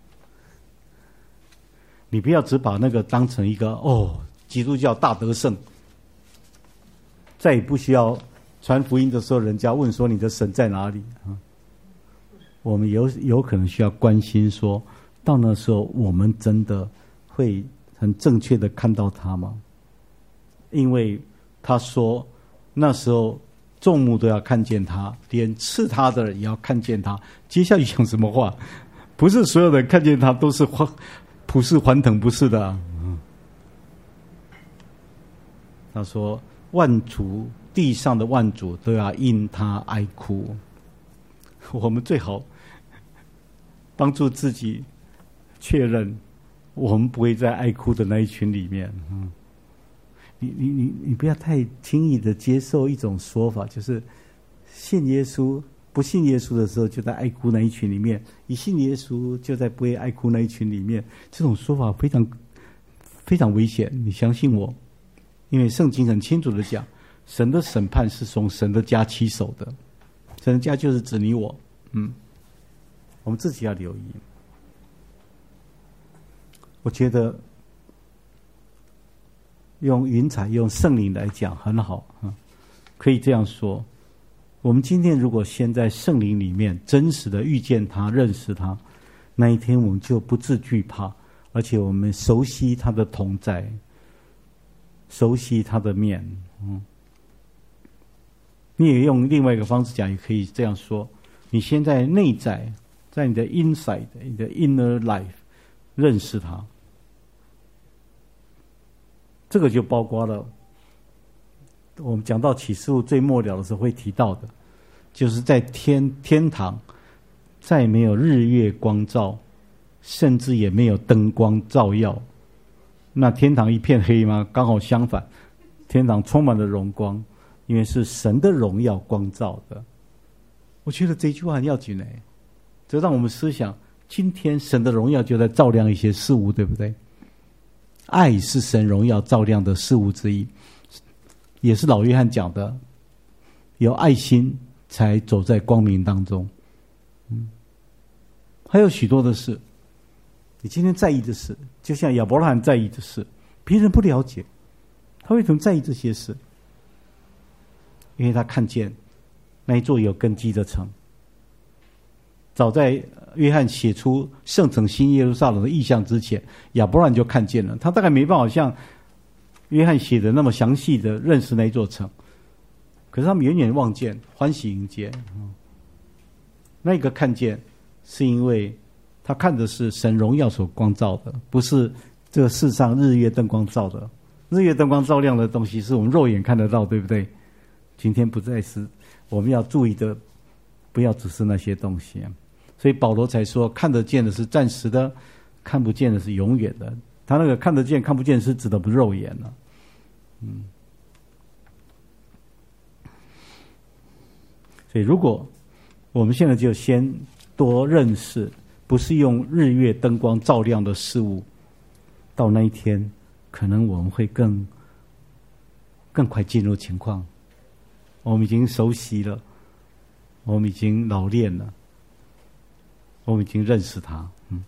你不要只把那个当成一个哦，基督教大得胜，再也不需要传福音的时候，人家问说你的神在哪里啊？我们有有可能需要关心说，到那时候我们真的会很正确的看到他吗？因为他说。那时候众目都要看见他，连刺他的人也要看见他。接下去讲什么话？不是所有人看见他都是普世欢腾，不是的。嗯，他说万族地上的万族都要因他哀哭。我们最好帮助自己确认，我们不会在哀哭的那一群里面。嗯， 你你你你不要太轻易的接受一种说法，就是信耶稣不信耶稣的时候就在爱哭那一群里面，一信耶稣就在不会爱哭那一群里面，这种说法非常非常危险。你相信我，因为圣经很清楚的讲，神的审判是从神的家起手的，神的家就是指你我，嗯，我们自己要留意。我觉得用云彩用圣灵来讲很好，可以这样说，我们今天如果先在圣灵里面真实的遇见他认识他，那一天我们就不自惧怕，而且我们熟悉他的同在，熟悉他的面。嗯，你也用另外一个方式讲，也可以这样说，你先在内在，在你的 inside 你的 inner life 认识他，这个就包括了我们讲到启示录最末了的时候会提到的，就是在天天堂再没有日月光照，甚至也没有灯光照耀。那天堂一片黑吗？刚好相反，天堂充满了荣光，因为是神的荣耀光照的。我觉得这句话很要紧诶，这让我们思想，今天神的荣耀就在照亮一些事物，对不对？爱是神荣耀照亮的事物之一，也是老约翰讲的，有爱心才走在光明当中。嗯，还有许多的事，你今天在意的事，就像亚伯拉罕在意的事，别人不了解，他为什么在意这些事？因为他看见那一座有根基的城。早在约翰写出圣城新耶路撒冷的意象之前，亚伯拉罕就看见了。他大概没办法像约翰写的那么详细的认识那一座城，可是他们远远望见，欢喜迎接。那个看见是因为他看的是神荣耀所光照的，不是这个世上日月灯光照的。日月灯光照亮的东西是我们肉眼看得到，对不对？今天不再是，我们要注意的不要只是那些东西。所以保罗才说，看得见的是暂时的，看不见的是永远的。他那个看得见看不见是指的不肉眼了。嗯，所以如果我们现在就先多认识，不是用日月灯光照亮的事物，到那一天可能我们会更更快进入情况。我们已经熟悉了，我们已经老练了，我们已经认识他。嗯，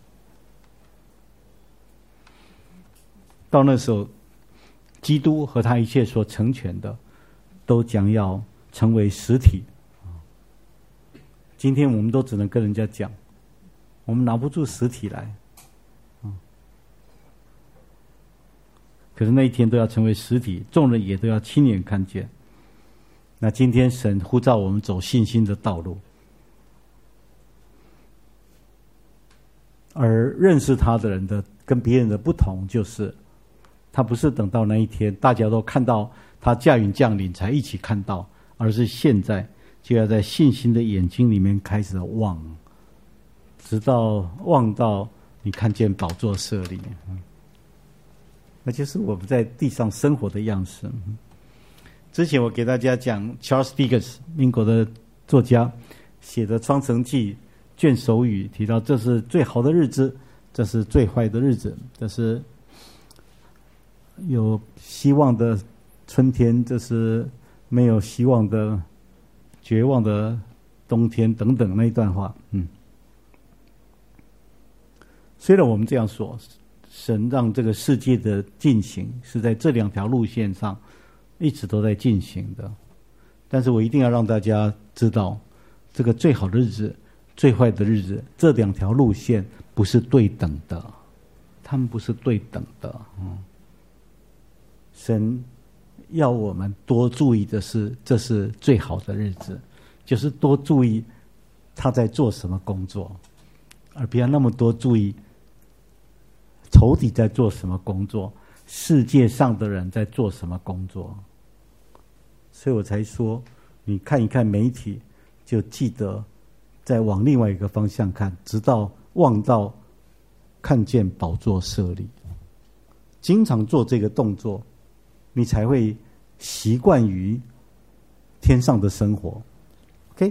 到那时候，基督和他一切所成全的，都将要成为实体。今天我们都只能跟人家讲，我们拿不出实体来。可是那一天都要成为实体，众人也都要亲眼看见。那今天神呼召我们走信心的道路，而认识他的人的跟别人的不同，就是他不是等到那一天大家都看到他驾云降临才一起看到，而是现在就要在信心的眼睛里面开始望，直到望到你看见宝座设立，那就是我们在地上生活的样式。之前我给大家讲 Charles Dickens 英国的作家写的《双城记》卷首语，提到这是最好的日子，这是最坏的日子，这是有希望的春天，这是没有希望的绝望的冬天等等那一段话。嗯，虽然我们这样说，神让这个世界的进行是在这两条路线上一直都在进行的，但是我一定要让大家知道，这个最好的日子最坏的日子，这两条路线不是对等的，他们不是对等的。嗯，神要我们多注意的是，这是最好的日子，就是多注意他在做什么工作，而不要那么多注意仇敌在做什么工作，世界上的人在做什么工作。所以我才说，你看一看媒体，就记得再往另外一个方向看，直到望到看见宝座设立。经常做这个动作， 你才会习惯于天上的生活。 OK，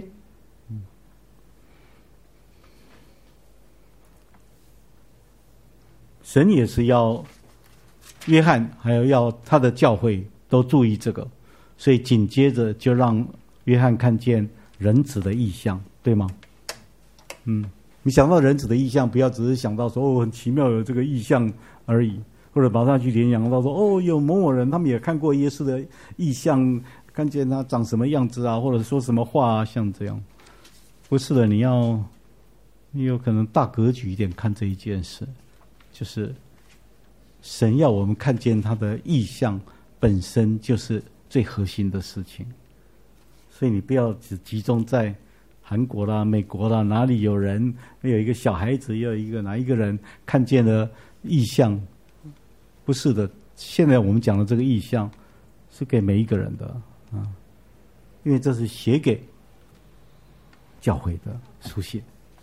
神也是要约翰还有要他的教会都注意这个，所以紧接着就让约翰看见人子的异象，对吗？嗯，你想到人子的异象，不要只是想到说哦很奇妙有这个异象而已，或者马上去联想到说哦有某某人他们也看过耶稣的异象，看见他长什么样子啊，或者说什么话啊，像这样。不是的，你要你有可能大格局一点看这一件事，就是神要我们看见他的意象本身就是最核心的事情，所以你不要只集中在韩国啦、美国啦，哪里有人有一个小孩子，又有一个哪一个人看见了意象，不是的。现在我们讲的这个意象是给每一个人的啊，因为这是写给教会的书信。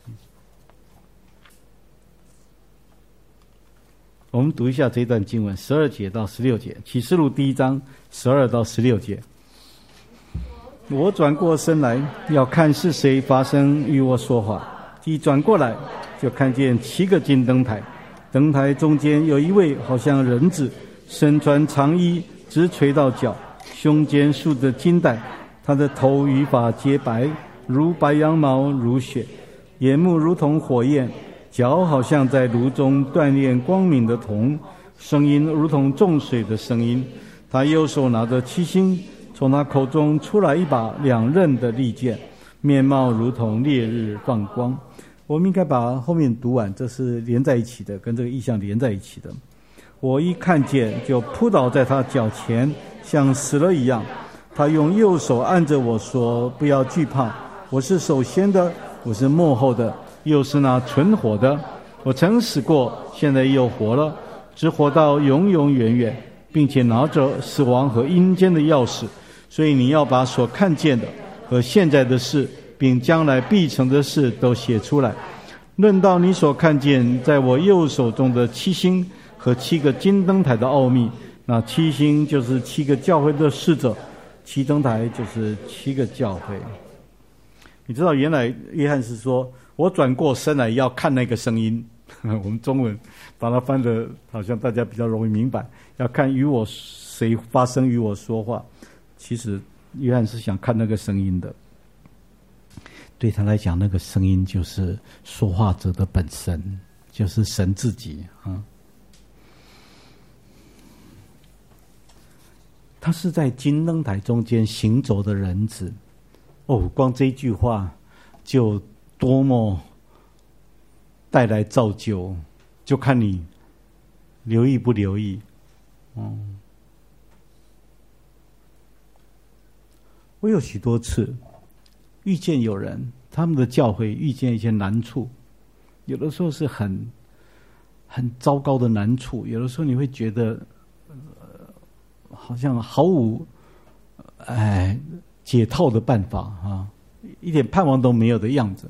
我们读一下这一段经文，十二节到十六节，启示录第一章十二到十六节。我转过身来，要看是谁发声与我说话。一转过来，就看见七个金灯台，灯台中间有一位好像人子，身穿长衣，直垂到脚，胸间束着金带，他的头与发皆白，如白羊毛，如雪，眼目如同火焰，脚好像在炉中锻炼光明的铜，声音如同众水的声音。他右手拿着七星，从他口中出来一把两刃的利剑，面貌如同烈日放光。我们应该把后面读完，这是连在一起的，跟这个意象连在一起的。我一看见，就扑倒在他脚前，像死了一样。他用右手按着我说：“不要惧怕，我是首先的，我是末后的，又是那存活的。我曾死过，现在又活了，只活到永永远远，并且拿着死亡和阴间的钥匙。所以你要把所看见的和现在的事，并将来必成的事都写出来。论到你所看见在我右手中的七星和七个金灯台的奥秘，那七星就是七个教会的使者，七灯台就是七个教会。你知道原来约翰是说我转过身来要看那个声音，我们中文把它翻的好像大家比较容易明白，要看与我谁发声与我说话。其实约翰是想看那个声音的，对他来讲那个声音就是说话者的本身，就是神自己啊。他是在金灯台中间行走的人子。哦，光这一句话就多么带来造就，就看你留意不留意。嗯，我有许多次遇见有人，他们的教会遇见一些难处，有的时候是很很糟糕的难处，有的时候你会觉得好像毫无哎解套的办法啊，一点盼望都没有的样子。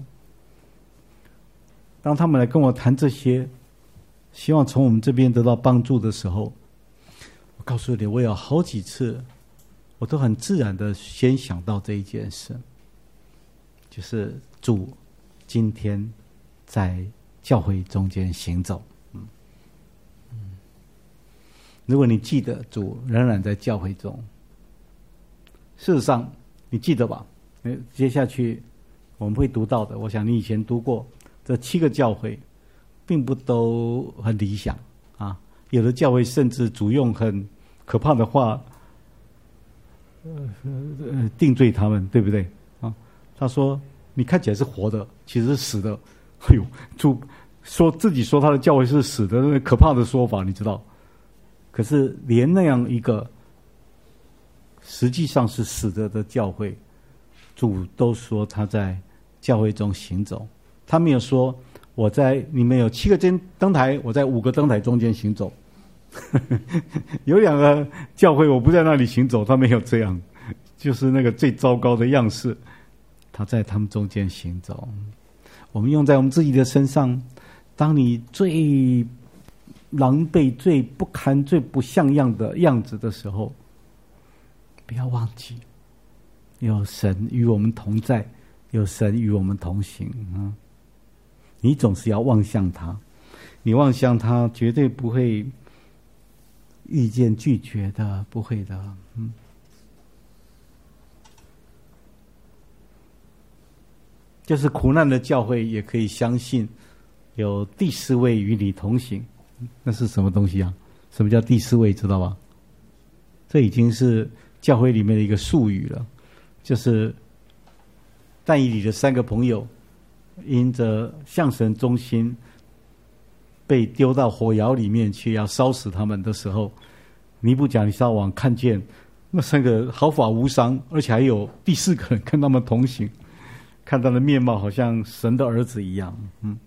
当他们来跟我谈这些，希望从我们这边得到帮助的时候，我告诉你，我有好几次，我都很自然的先想到这一件事，就是主今天在教会中间行走。如果你记得主仍然在教会中，事实上你记得吧？接下去我们会读到的，我想你以前读过，这七个教会并不都很理想啊，有的教会甚至主用很可怕的话呃定罪他们，对不对啊？他说你看起来是活的，其实是死的。哎呦，主说自己说他的教会是死的，那可怕的说法，你知道？可是连那样一个实际上是死的的教会，主都说他在教会中行走。他没有说我在你们有七个灯台，我在五个灯台中间行走。有两个教会我不在那里行走，他没有这样，就是那个最糟糕的样式，他在他们中间行走。我们用在我们自己的身上，当你最狼狈、最不堪、最不像样的样子的时候， 不要忘记，有神与我们同在，有神与我们同行。嗯，你总是要望向他，你望向他，绝对不会遇见拒绝的，不会的。嗯，就是苦难的教会也可以相信有第四位与你同行。那是什么东西啊？什么叫第四位，知道吧？这已经是教会里面的一个术语了，就是但以理的三个朋友因着向神忠心被丢到火窑里面去要烧死他们的时候，尼布甲尼撒王看见那三个毫发无伤，而且还有第四个人跟他们同行，看他的面貌好像神的儿子一样。嗯，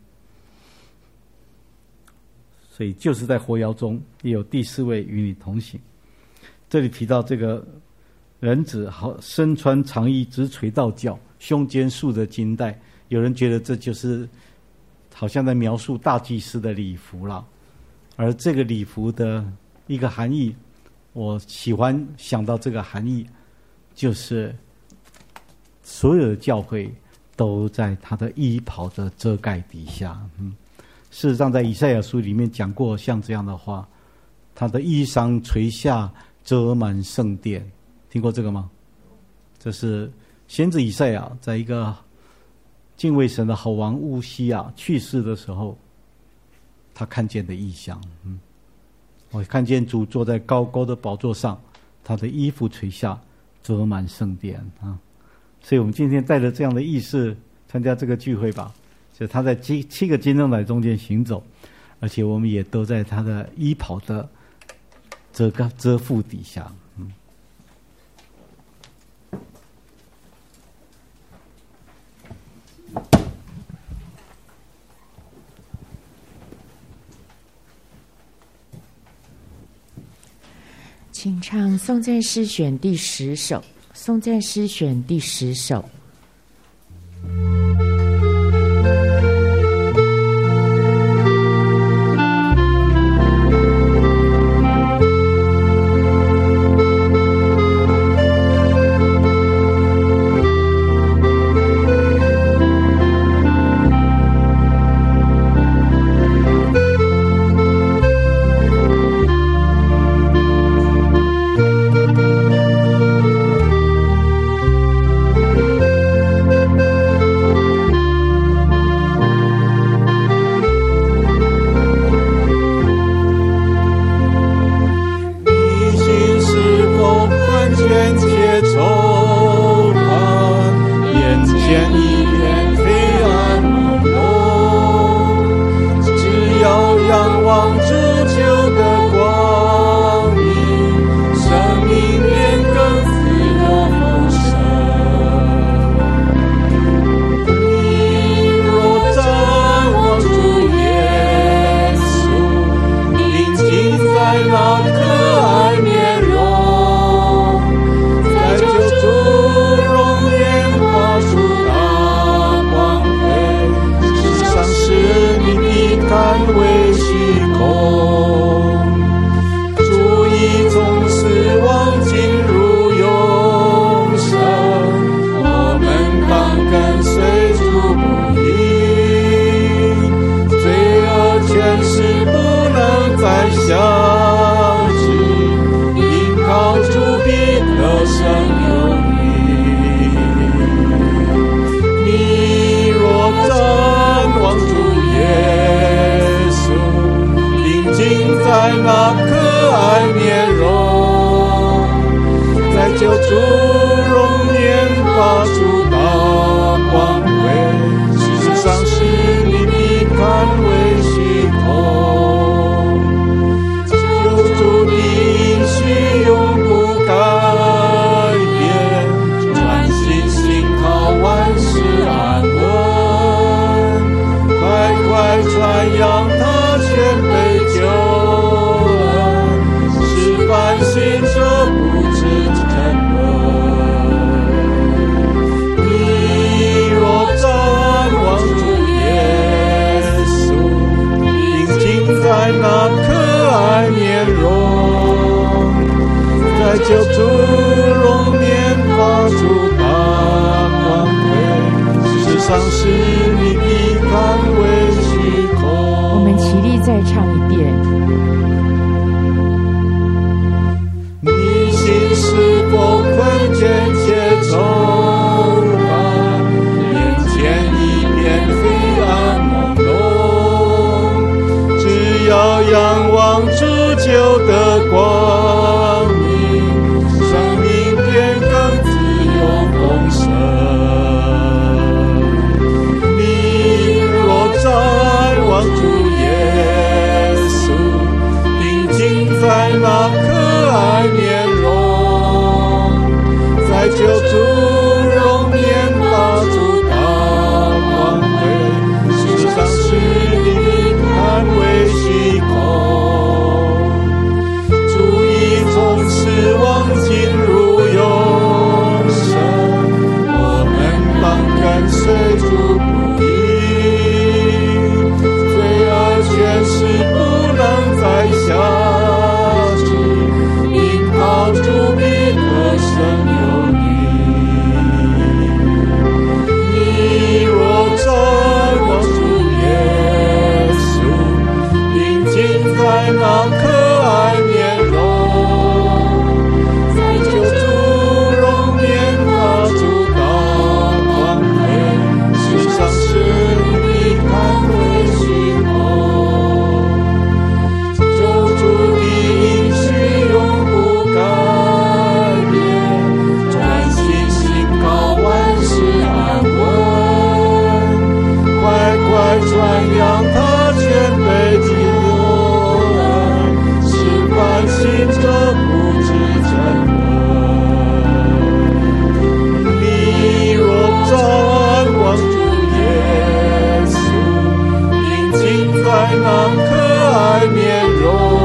所以就是在火窑中也有第四位与你同行。这里提到这个人子好身穿长衣，直垂到脚，胸间束着金带，有人觉得这就是好像在描述大祭司的礼服了。而这个礼服的一个含义，我喜欢想到这个含义，就是所有的教会都在他的衣袍的遮盖底下。嗯，事实上在以赛亚书里面讲过像这样的话，他的衣裳垂下，遮满圣殿。听过这个吗？这是先知以赛亚在一个敬畏神的好王乌西亚去世的时候，他看见的异象。嗯，我看见主坐在高高的宝座上，他的衣服垂下，遮满圣殿啊。所以我们今天带着这样的意识参加这个聚会吧，就是他在七七个金灯台中间行走，而且我们也都在他的衣袍的遮盖遮覆底下。嗯，
请唱颂赞诗选第十首，颂赞诗选第十首。
救主荣主大光辉，世上是你的甘为虚空。
我们齐力再唱一遍。
你心是否困倦且愁烦，眼前一片黑暗朦胧，只要仰望主救的光明，生命变更自由丰盛。你若瞻望主耶稣，定睛在那可爱面容，在救主容颜把主大光辉，世上是你看为虚空。主已从死亡进入永生，我们当跟随主不移，罪恶权势不能再下去，因靠主必得胜有余。你若瞻望主耶稣，定睛在那可爱面容，在救主容颜那主大光辉，世上是你看为虚空。救主的应许永不改变，专心信靠万事安稳，快快传扬他全备的恩，使凡信者不知沉沦。你若瞻望主耶稣，定睛在那可爱面容，